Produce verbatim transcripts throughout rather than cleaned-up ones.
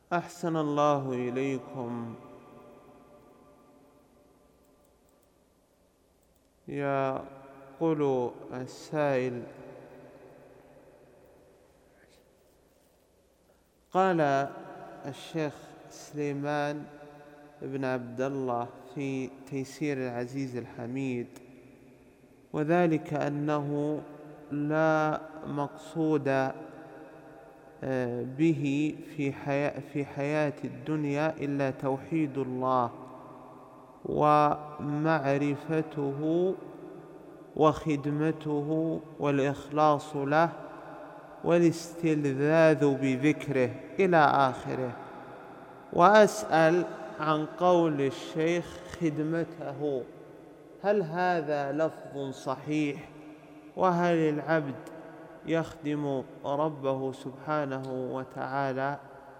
أحسن الله إليكم. يقول السائل: قال الشيخ سليمان بن عبد الله في تيسير العزيز الحميد: وذلك أنه لا مقصود به في حياة, في حياة الدنيا إلا توحيد الله ومعرفته وخدمته والإخلاص له والاستلذاذ بذكره إلى آخره. وأسأل عن قول الشيخ خدمته، هل هذا لفظ صحيح؟ وهل العبد يخدم ربه سبحانه وتعالى؟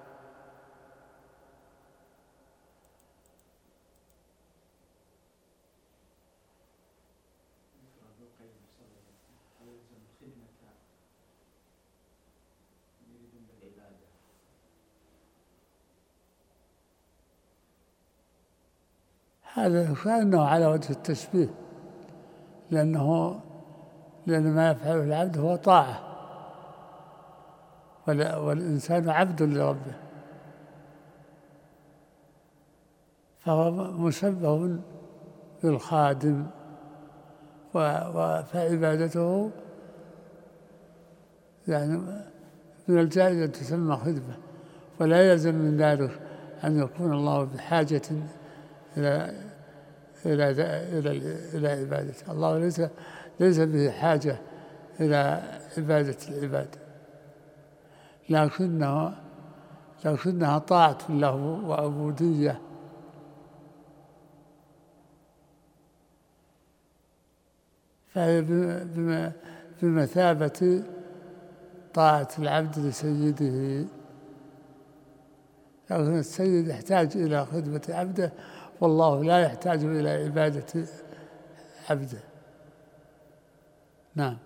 هذا كأنه على وجه التشبيه، لأنه لأن ما يفعله العبد هو طاعة، والإنسان عبد لربه، فهو مشبه بالخادم، فعبادته يعني من الجائز أن تسمى خدمة، ولا يلزم من ذلك أن يكون الله بحاجة إلى إلى إلى إلى عبادته. الله ليس ليس به حاجة إلى عبادة العباد، لكنه لكنها طاعة له وعبودية. فهي بمثابة طاعة العبد لسيده، لكن السيد يحتاج إلى خدمة عبده، والله لا يحتاج إلى عبادة عبده. نعم.